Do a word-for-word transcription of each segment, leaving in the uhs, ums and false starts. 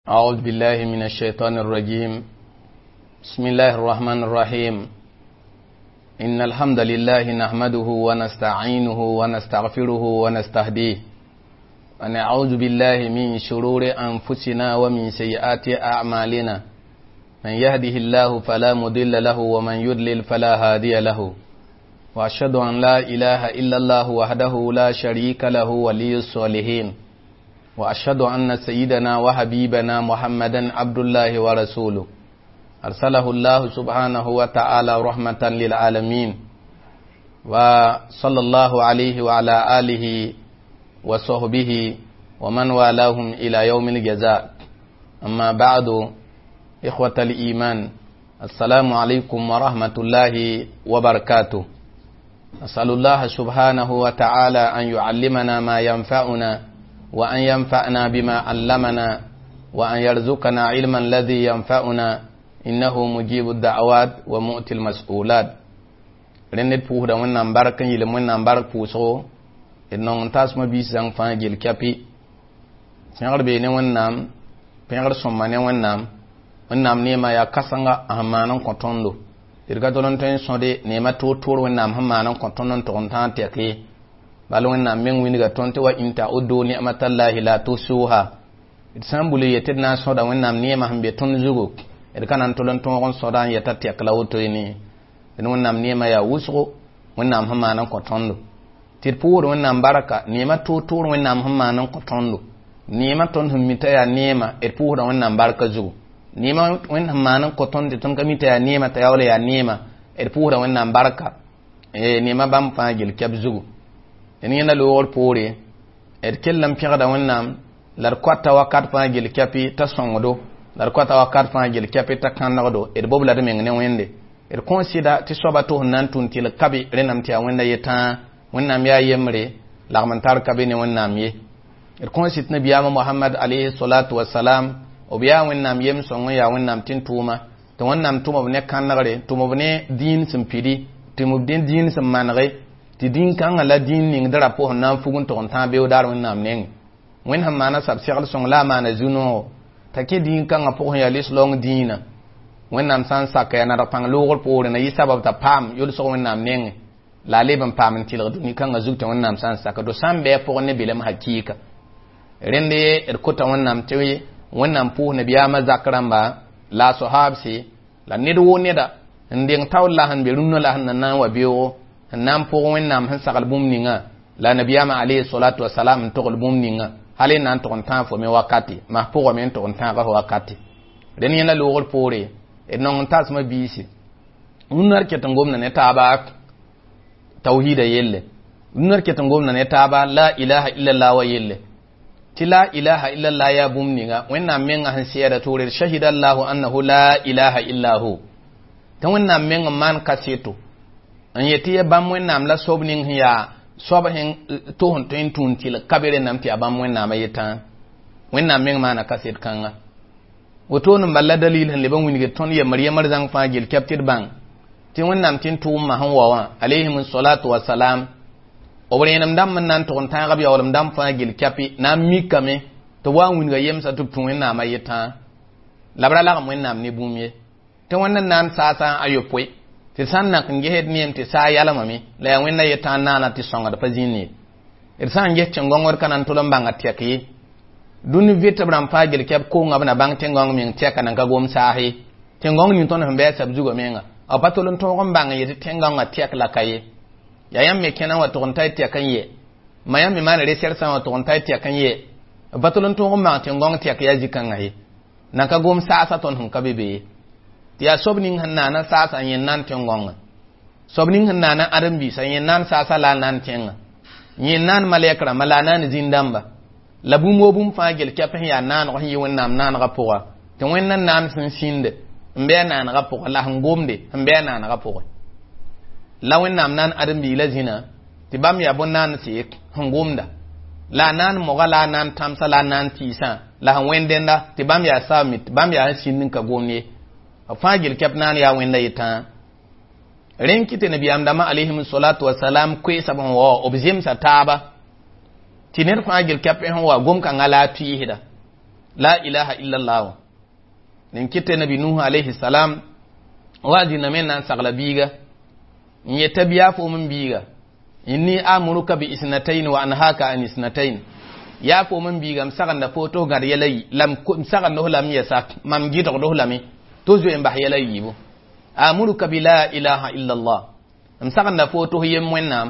أعوذ بالله من الشيطان الرجيم. بسم الله الرحمن الرحيم. إن الحمد لله نحمده ونستعينه ونستغفره ونستهديه ونعوذ بالله من شرور أنفسنا ومن سيئات أعمالنا. من يهده الله فلا مضل له ومن يضلل فلا هادي له. وأشهد أن لا إله إلا الله وحده لا شريك له ولي الصالحين. وأشهد أن سيدنا وحبيبنا محمدا عبد الله ورسوله أرسله الله سبحانه وتعالى رحمة للعالمين، وصلى الله عليه وعلى آله وصحبه ومن والاهم إلى يوم الجزاء. أما بعد، إخوة الإيمان، السلام عليكم ورحمة الله وبركاته. أسأل الله سبحانه وتعالى أن يعلمنا ما ينفعنا وأن ينفعنا بما علمنا وأن يرزقنا علما الذي ينفعنا إنه مجيب الدعوات ومؤتي المسؤولات. رند فوه دا ونام بارك يلم ونام بارك فوسو إنه تاسم بيسان فانجيل كابي سنغر بيني ونام بينغر سماني ونام ونام نيما يا كسانغا أهمانا كنتوندو إرغا دولن تين سودي نيما تو تور ونام همانا كنتوندو تغنطان تيكي balo na men winiga tonte wa inta uddu ni'matallahi la tusuha sambuli yeted na soda wonnam ni'ma hambe ton zugo e kanan tolon ton gon soda yeta tekla woto ni en wonnam ni'ma ya wusgo wonnam hamma nan ko tondo tirpuur wonnam baraka ni'ma to tur wonnam hamma nan ko tondo ni'ma ton hummita ya ni'ma e puur wonnam baraka zugo ni'ma wonnam manan ko tonde ton kamita ya ni'ma ta yawle ya ni'ma e puur wonnam baraka e ni'ma bam faagil kab zugo en yana lowol poore et kellam pigda wonnam lar kwata wakat fa gel kapi ta songodo lar kwata wakat fa gel kapi ta kanado et bobla de mengne wende et consider ti sobato nan tuntil kabi renam ti wenda yeta wonnam ya yemre lagmantar kabi ne wonnam ye et consider nabiyama muhammad alayhi salatu wassalam o biya wonnam yem songo ya wonnam tin tuma to wonnam tuma ne kanare tuma ne din simpidi tuma din din sim manare ti din kan ala din ning dara po nan fugun to ta be dar won nam neng wen ham mana sab segal song la mana zuno take din kan po ya lis long dina wen nam san sakaya na pang logol po na yi sabab ta pam yul so won nam neng la leban pam til du ni kan azuk to won nam san saka do sambe po ne bilem hakika rende er kota won nam tewi won nam po na biya ma zakramba la sahabsi la nidu ne da ndeng tawla han be runno la han nan wa biyo nam po wonnam han sagal bumninga la nabiyama alayhi salatu wassalam to gol bumninga hale nan to tan fo me wakati ma po men to tan ba wakati den yana logol pore e non tas ma bisi unar ke tangom na ne taba tauhida yelle unar ke tangom na ne taba la ilaha illa allah wa yelle ti la ilaha illa allah ya bumninga wonnam men han siyada tore shahida allah annahu la ilaha illa hu tan wonnam men man kaseto an yeti ya bam wonnam la sobning ya soba hen to hon tin tun til kabere nam ti abam wonnam yeta wonnam men mana kaset kanga woto no balla dalil han leban winige ton ya maryam zang fa gel capture bang ti wonnam tin tu ma han wawa alayhi salatu wassalam obre nam dam man nan ton ta gabi awlam dam fa gel capi nam mikame to wa winga yem sa tup tun wonnam yeta labra la wonnam ne bumye te wonnan nan sasa ayopwe ti sanna kan gehed niem ti sa yala mami la ya wenna yeta nana ti songa da pazini ir san ge chengongor kanan tulom banga tiaki duni vita bram pagel kep ko ngabna bang tengong min tiaka nan ka gom sahi tengong ni ton hambe sab zugo menga a patolon to gom banga yeti tengong tiak la kaye ya yam me kenan wa ton tai tiakan ye mayam mi mana reser san wa ton tai tiakan ye patolon to gom banga tengong tiak ya jikan ngai nan ka gom sa sa ton hum kabebe tiya sobning hanana sasa yen nan tengonga sobning hanana adam bi sa yen nan sasa la nan tenga yen nan malekra malana ni zindamba labu mobum fagel kape ya nan ko yi wonnam nan rapoa te wennan nan sin sinde mbe nan rapoa la ngomde mbe nan rapoa la wonnam nan adam bi la zina ti bam ya bonnan si ngomda la nan mo gala nan tamsa la nan tisa la wendenda ti bam ya samit bam ya sinin ka gomne fagil kapnan ya wenda yita renkite nabi amdama alayhi salatu wassalam kwe sabon wa obzim sa taba tiner fagil kapen wa gom kan ala tuihida la ilaha illallah nin kitte nabi nuh alayhi salam wazi na men nan sagla biga nye tabiya fo mun biga inni amuruka bi isnatayn wa anhaka an isnatayn ya fo mun biga m saganda foto gar yelay lam saganda ho lam yasa mam gido do lami to zo en bah yelay yibo amuruka bi la ilaha illallah m saganda foto yem wennam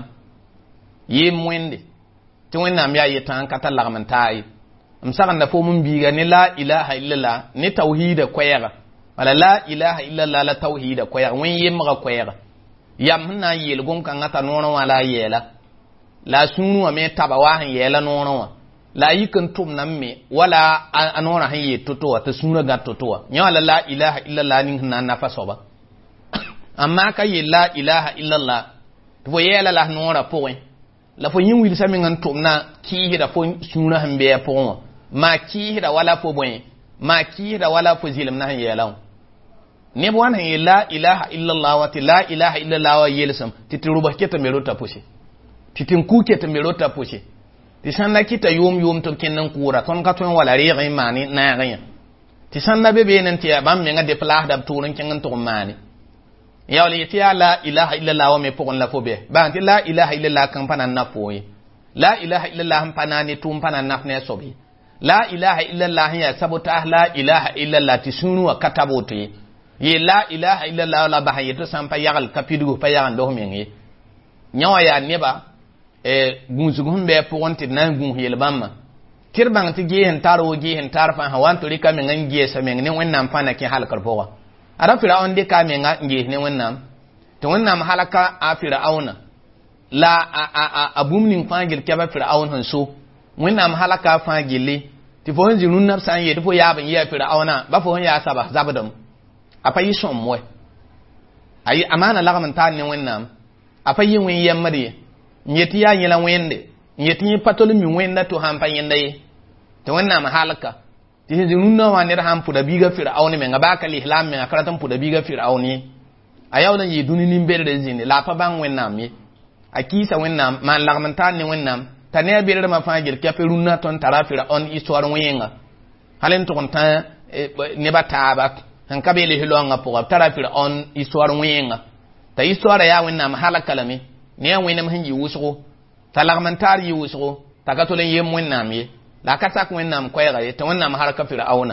yem wende to wennam ya yetan kata lagman tayi m saganda fo mun biga ni la ilaha illallah ni tauhid koyega wala la ilaha illallah la tauhid koyega wen yem ga koyega yam na yel gon kan ata nono wala yela la sunu wa me taba wa han yela nono wa la yikan tum nan me wala anona han ye toto ta sunu ga toto nya wala la ilaha illallah nin nan na fa soba amma ka ye la ilaha illallah to yela la nora poin la fo yin wil sami ngan tum na ki hida fo sunu han be poin ma ki hida wala fo boy ma ki hida wala fo zilim na yela ne bo wana la ilaha illallah wa la ilaha illallah wa yelsam titiruba keta melota poshe titin ku keta melota poshe ti sanna kita yom yom to kenan kura ton ka ton wala rege mani na ganya ti sanna be be nan ti bam me nga de plah dab turun kenan to mani ya wala ti la ilaha illallah wa me pokon la fobe ba ti la ilaha illallah kan panan na foyi la ilaha illallah han panani tum panan naf ne sobi la ilaha illallah ya sabota la ilaha illallah ti sunu wa katabote ye la ilaha illallah la bahayeto sampa yagal kapidu pa yagan do mengi nyawa ya neba e gunzugun be ponti nan gun yel bamma kirbang ti gehen taro gehen tarfa hawan to rika men ngi sa men ne wannan fana ke halakar fowa ara fir'aun de ka men ngi ne wannan to wannan halaka a fir'auna la a a abum nin fangil ke ba fir'aun hanso wannan halaka fangile ti fo jinun nafsan ye fo ya ban ya fir'auna ba fo ya saba zabadam apa yi som moy ayi amana lagaman tan ne wennam apa yi wen yamari nyeti ya yela wende nyeti patol mi wenda to hampa yende to wennam halaka ti hinjunna wa ne ham puda biga fir'auni men ngabaka li ihlam men akaratan puda biga fir'auni ayaw na yi dunini mberde zini la pa ban wennam yi akisa wennam man lagaman tan ne wennam tane berde ma fangir kaperuna ton tara fir'aun histoire wenga halen to kon tan ne bataba han kabele hilonga po tara fir'aun histoire wenga ta histoire ya wenna mahalaka lami ne wenna man yi wusugo talagmantar yi wusugo takatolen yem wenna mi la katak wenna ko ya ta wenna mahalaka fir'auna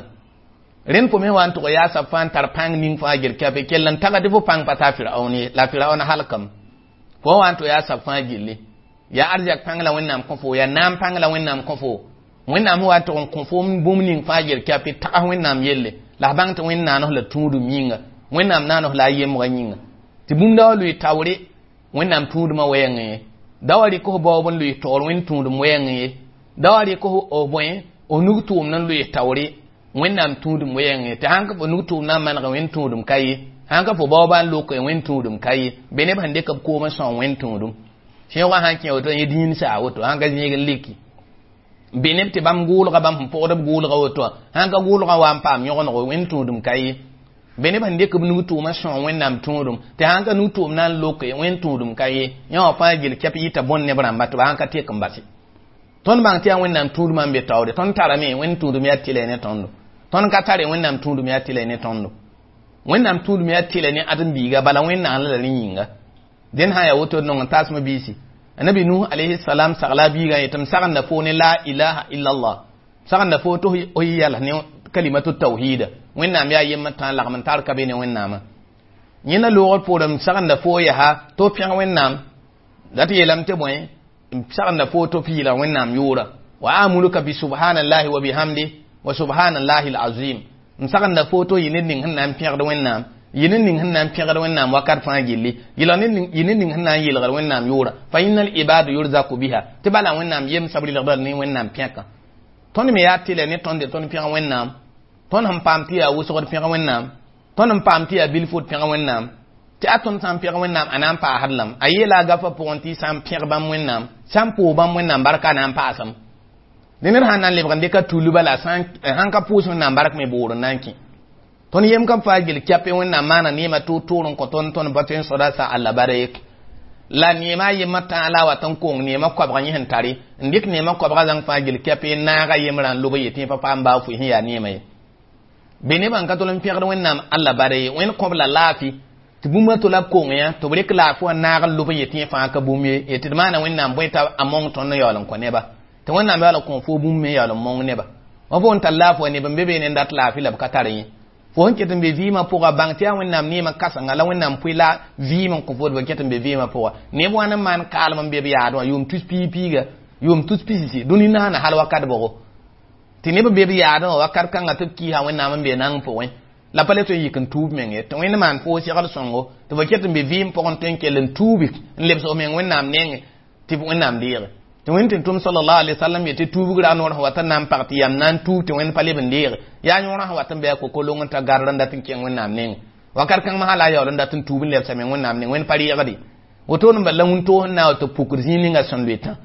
ren ko me wan to ya safan tar pang ning fa gir kabe kellan taga defo pang pata fir'auni la fir'auna halakam ko wan to ya safan gilli ya arjak pang la wenna ko fo ya nam pang la wenna ko fo wenna mo wa to ko fo bum ning fa gir kabe ta wenna yelle la bang to wenna no la tudu minga wenna na no la yem ganyinga ti bunda lu tawre wenna tudu ma wenge dawari ko bobon lu tol wen tudu mo wenge dawari ko o boy o nugtu nan lu tawre wenna tudu mo wenge ta hanka bo nugtu na man ga wen tudu kai hanka fo boban lu ko wen tudu kai bene bande ka ko ma son wen tudu shewa hanki o to yidin sa woto hanka nyega liki benep te bam gulu ga bam podam gulu ga woto hanga gulu ga wam pam yono go wen tudum kai benep hande ko nu tu ma son wen nam tudum te hanga nu tum nan loke wen tudum kai yo fa gil kepi ta bonne bram batu hanga te kambasi ton bang te wen nam tudum ambe tawde ton tara me wen tudum ya tile ne tondo ton ka tare wen nam tudum ya tile ne tondo wen nam tudum ya tile ne adam biga bala wen nan la ringa den haya woto non tasma bisi annabi nuh alayhi salam sagla biga yitam saganda fo ne la ilaha illa allah saganda fo to o yalla ne kalimatu tauhid wenna mi ayem tan la man tar ka be ne wenna ma nyina logol podam saganda fo ya ha to pian wenna dati yelam te boy saganda fo to fi la wenna yura wa amuluka bi subhanallahi wa bihamdi wa subhanallahi alazim saganda fo to yinin nin hanna pian da wenna yinin nin hanna pigar wannan wakar fa gilli yilanin yinin nin hanna yilgar wannan yura fa innal ibadu yurzaku biha tibala wannan yem sabri lagdal ni wannan piaka ton me yatile ne ton de ton piaka wannan ton ham pamti ya wusor piaka wannan ton ham pamti ya bilfut piaka wannan ti aton sam piaka wannan anan pa hadlam ayela gafa ponti sam piaka bam wannan sam po bam wannan barka nan pa asam dinir hanan le bande ka tulubala san hanka puso nan barak me boro nanki ton yem kam fagil kyape wonna mana ni ma to turun ko ton ton baten soda sa Allah barek la nema yema taala watan ko nema ko ba yin tare ndik nema ko ba zan fa gil kape na ga yemran lugo yeti fa fa mba fu hiya nema ye bene ban ka tolon fiar wennam Allah bare wen ko la lafi tibuma to la ko ya to brek la fu na ga lugo yeti fa ka bume yeti mana wennam boita among ton no yolon ko neba to wennam yolon ko fu bume yolon mong neba o bon tallafo ne bambe be ne ndat lafi la ka tare fo honketin be vima pour bangtia wennam ni ma kasanga la wennam puila vima ko fo honketin be vima pour ne bo nan man kalma be be yaado yum tus pi piga yum tus pi si duni na na halwa kad bogo tini be be yaado wakar kanga to ki ha wennam be nan fo wen la pale to yikin tub menge to wennam man fo si gal songo to honketin be vim pour on tenke len tubi lebso men wennam nenge ti wennam dire to wentin tum sallallahu alaihi wasallam yete tubu gra no watan nam parti yam nan tu to wen pale ben dir ya nyora watan be ko kolongon ta garran datin ken wen nam nen wakar kan mahala ya wala datin tubu le samen wen nam nen wen pari yagadi woto no balla mun to na to pukurzi ni nga son beta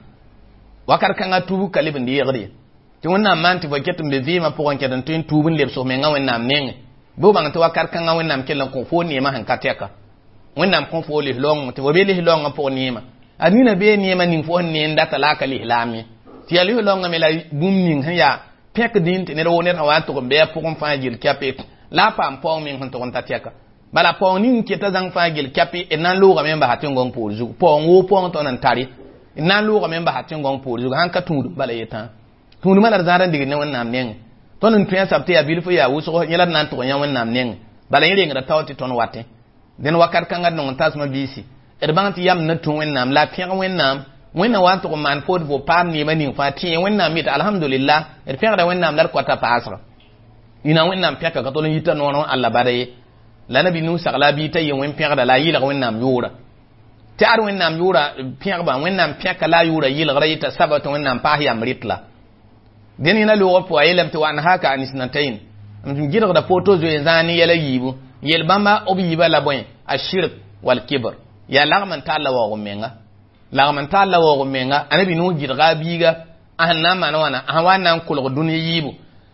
wakar kan tubu kale ben dir yagadi to wen nam man ti waketum be vima pour onke dan tin tubu le so men nga wen nam nen bo bang to wakar kan wen nam kelan ko fo ni ma han kateka wen nam ko fo le long to be le long pour ni ma adina be ni ma ning fo ne ndata la ka lihlami ti ali longa me la bum ning ya pek din te ne ro ne tawa to be po kon fajil kape la pam po min hon to kon tatiaka bala po ning ke ta zang fajil kape e nan lo ga memba hatin gon po zu po ngo po to nan tari nan lo ga memba hatin gon po zu han ka tundu bala yeta tundu mala zaran dige ne wannan nen to nan tuya sabte ya bilfo ya wuso nyala nan to nya wannan nen bala yire ngada tawti ton wate den wakar kanga non tasma bisi erbanti yam na tun wennam la pian wennam wenna wa to man fod bo pam ni mani fa ti wennam mit alhamdulillah er pian da wennam lar kwata pasra ina wennam piaka ka to len yita nono Allah bare la nabi nu sagla bi tay wen pian da la yila wennam yura ti ar wennam yura pian ba wennam piaka la yura yila grayita sabata wennam pa ya mritla den ina lo po ayelam to an haka anisnatain am jira da photo zo zani yala yibu yel bamba obi yiba la boy ashirk wal kibr ya lagman ta Allah wa gumenga lagman ta Allah wa gumenga anabi no girga biga anna mana wana awana kul duniya yibu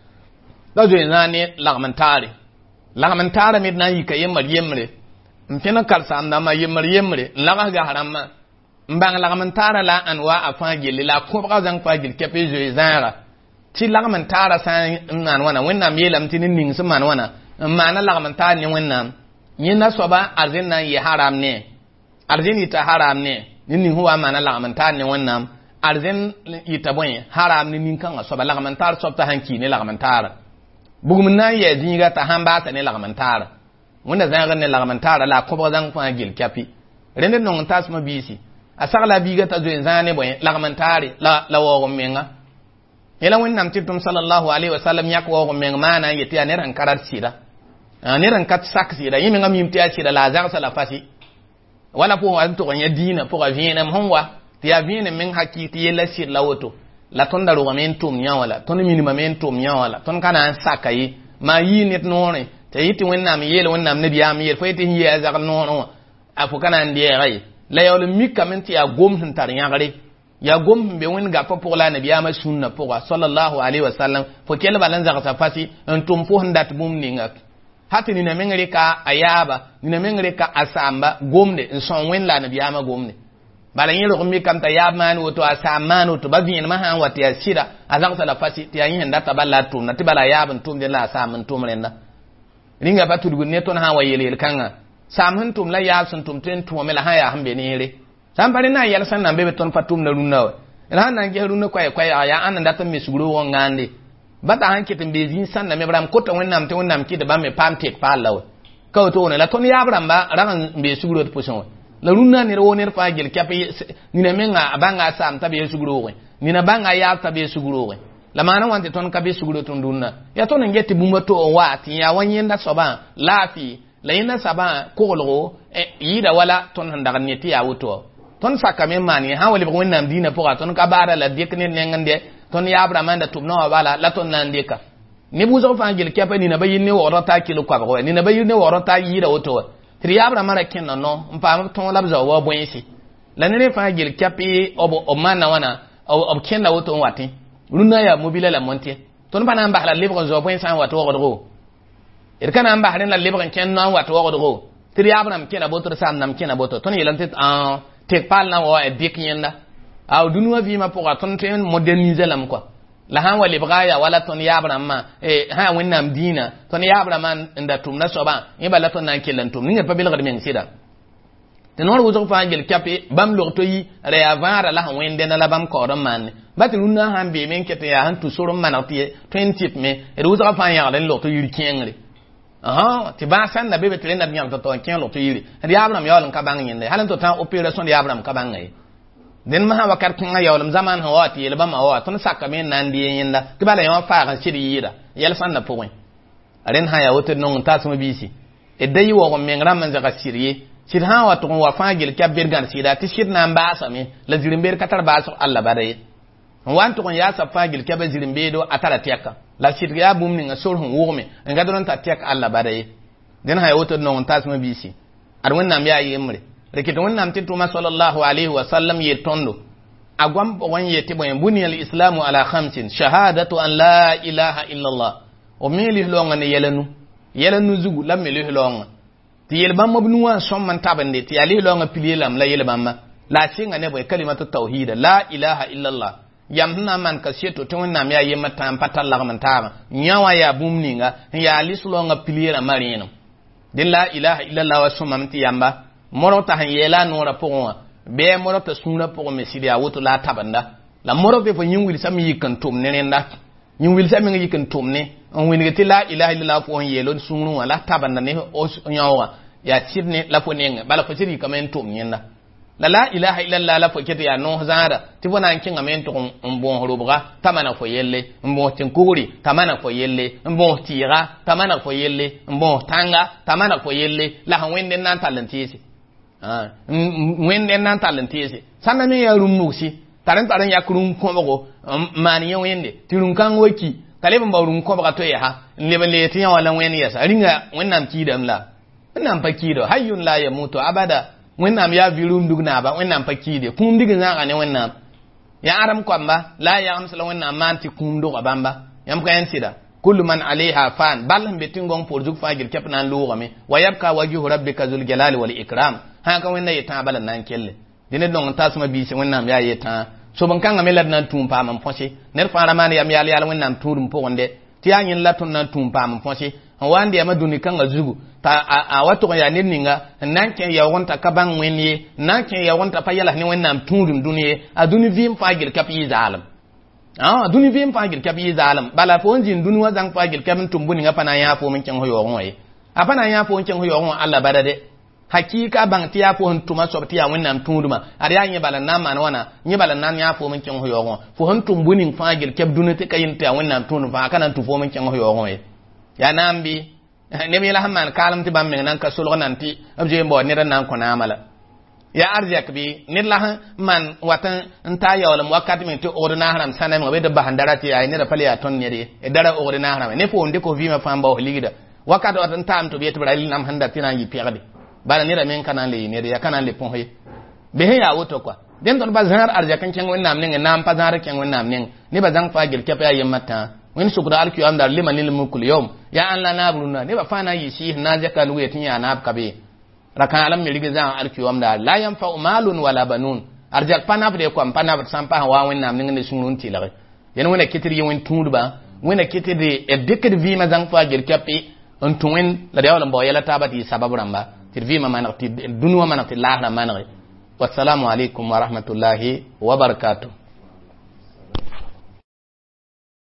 dajo nani lagman tare lagman tare mit na yika yemar yemre mfena kalsa anda ma yemar yemre laga ga haramma mbang lagman tare la anwa afagil la kubra zang fagil kepe jo zara ti lagman tare san nan wana wenna melam tinin ning man wana mana lagman tare ni wenna yina soba arzinna yi haram ne arzen ita haram ne nin huwa mana lagmantar ne wannan arzen ita boy haram ne nin kan so ba lagmantar so ta hanki ne lagmantar bugum na ya jinga ta hamba ta ne lagmantar wanda zan ga ne lagmantar la ko ba zan fa gil kapi rende non tas ma bisi asagla biga ta zo zane boy lagmantar la la wo menga ela wannan titum sallallahu alaihi wasallam yak wo menga mana yati ne ran karar sida ne ran kat saksi da yimi ngam yimti sida la zan sala fasi wala po an to nya dina po ga viena mhonwa ti ya viena men hakiti yela sir la woto la ton da ro men tum nya wala ton minimum men tum nya wala ton kana an sakai ma yi net nore te yiti wonna mi yele wonna nabi am yel fo yiti yi azak no afu kana ndiye gai la yawle mikka men ti ya gom hun tar nya gare ya gom be won ga fa pour la nabi am sunna pour sallallahu alaihi wasallam fo kele balan zaka sa fasi en tum fo ndat bum ninga hati ni na mengre ka ayaba ni na mengre ka asamba gomne son wen la nabi ama gomne bala yelo mi kam ta yabman woto asamman to bazin ma han wati asira azan sala fasi ti ayin ndata balla tum na tibala yabun tum de la asamman tum renda ringa batu dugu ne ton ha wayele kanga samhan tum la yasun tum ten tum mela ha ya hambe ne re sam pare na yel san nambe ton fatum na runna ila nan ge runna kwai kwai ya an ndata mi suguro wongande bata hanke tembe zin san na me bram ko to wonnam te wonnam ki de ba me pam tek pa law ko to ne la ton ya bram ba ran be suguro to poson la runna ne ro ne fa gel kape ni na menga abanga sam tabe suguro ni na banga ya tabe suguro la mana wante ton kabe suguro ton dunna ya ton ngeti bumba to wa ti ya wanyenda soba lafi la ina saba ko lo e yida wala ton handaga neti ya wuto ton sakame mani ha wali ko wonnam dina po ton ka bara la dekne ngande ton ya abraham da tubna wala la ton nan deka ni buzo fa gel kape ni na bayin ne worota kilo kwa ko ni na bayin ne worota yida wuto tri abraham ra ken no mpa ton labza wo bonsi la ne fa gel kape obo o manna wana o ken da wuto wati runna ya mobile la monte ton bana mbahla libre zo point san wato wodo er kana mbahlen la libre ken no wato wodo tri abraham ken abotor sam nam ken abotor ton yelante ah tek pal na wa dik yenda aw dunwa vi ma pour ton ten moderniser lam quoi la han wali braya wala ton yabra ma e ha wonnam dina ton yabra man nda tum na soba yeba la ton nan kelan tum ninga pabil gadmen sida tenor wuzo fa ngel kape bam lorto yi re avara la han wende na la bam ko ron man batin unna han be men kete ya han tu sorum manati twenty me e wuzo fa ya len lorto yi kengre aha ti ba san na bebe tren na nyam to to ken lorto yi ri abram yolon ka bang nyinde halan to tan operation ya abram ka bang ngai den ma ha wakar kin yawlam zaman ha wati yelba ma wa ton sakka men nan di yinda kibala yawa fa ga shiri yira yel san na point aren ha ya wote non ta suma bisi e dai wo ko men ram man zaga shiriye shir ha wa to wa fa gel ka bergan sida ti shir na ba sa me la zirimber katar ba so Allah bare wan to ya sa fa gel ka ba zirimbe do atara teka la shir ya bum ni nga sol hun wo me nga don ta teka Allah bare den ha ya wote non ta suma bisi ar wannan ya yi mure rekito wonnam tituma sallallahu alaihi wasallam ye tondo agwam wanye tibo en buniyal islamu ala khamsin shahadatu an la ilaha illa allah o meli longa ne yelanu yelanu zugu lam meli longa ti yelbam mabnu wa somman tabande ti ali longa pilielam la yelbam la singa ne boy kalimatu tauhid la ilaha illa allah yamna man kasieto to wonnam ya yema tam patalla man tama nyawa ya bumninga ya ali longa piliera marino de la ilaha illa allah wa somman ti yamba moro ta han yela nora pogwa be moro ta suna pogwa mesidi a woto la tabanda la moro be fo nyingwil sam yikan tum ne nda nyingwil sam ngi yikan tum ne on wini gati la ilaha illallah fo on yelo sunu wala tabanda ne o nyawa ya sidne la fo nenga bala fo sidi kamen tum nyenda la la ilaha illallah la fo kete ya no zara ti fo nan kinga men to on bon horobga tamana fo yelle mbo tinkuri tamana fo yelle mbo tira tamana fo yelle mbo tanga tamana fo yelle la han wende nan talentisi ah wende nan talentisi sanna me ya rumuksi taran taran ya kurun kobo mani ya wende tirun kan woki kaleben bawrun kobo ka to ya ha lebe le tiya wala wende ya sa ringa wannan kidam la wannan fakido hayyun la yamutu abada wannan ya virum dugna ba wannan fakide kun digin za ne wannan ya aram kwamba la ya amsala wannan manti kun do bamba yam ka yansida kullu man alaiha fan balan betingon porjuk fagir kepnan lugame wa yabka wajhu rabbika zul jalali wal ikram haka wannan ya ta balan nan kelle dine don tasma bi se wannan ya yeta so ban kan amela nan tumpa man fonse ner fara man yam yal yal wannan turum po wonde tiyanyin latun nan tumpa man fonse wande ma duni kan azugu ta a wato ya ninninga nan ke ya wonta kaban wenye nan ke ya wonta pa yala ni wannan turum duniye a duni vim fagir kapi zalam ah duni vim fagir kapi zalam bala fo njin duni wazan fagir kam tumbuni ngapa na ya fo min ken hoyo ngoy apana ya fo ken hoyo ngo Allah badade hakika bang tiya fo ntuma sobti ya wannan tunduma ari ya nyi balan nan man wana nyi balan nan ya fo min ken hoyo ngo fo hon tumbuni fagir kab duni te kayin ta wannan tunu fa kana tu fo min ken hoyo ngoy ya nambi ne mi la hamman kalam ti bam nan ka sulgo nan ti abje mbo ni ran nan ko na amala ya arjak bi ni la man watan nta ya wala wakati min to ordina haram sanan mo be da bahandarati ay ne da pale ya ton ne de e dara ordina haram ne fo ndiko vi ma famba o ligida wakati watan tam to be to bral nam handa tina yi perde bala ni da men kana le ne de ya kana le pon he be he ya woto kwa den don bazar arjakan ken wonnam ne nam pazar ken wonnam ne ni bazan fa gil kepa yemata wani shukura alki yam dar liman lil mulkul yawm ya an la nabruna ne ba fana yi shi na jaka lu yatin ya na kabe rakan alam mi rige zan alki yam dar la yanfa malun wala banun arjak pana bude ko pana sampa wa wani nam ngene sunun tilare yen wona kitiri yen tudba wona kitiri e deked vi ma zan fa gir kape on tuwen la dawla mbo yala tabati sababu ramba tir vi ma manati dunu ma manati la na manari wassalamu alaikum wa rahmatullahi wa barakatuh.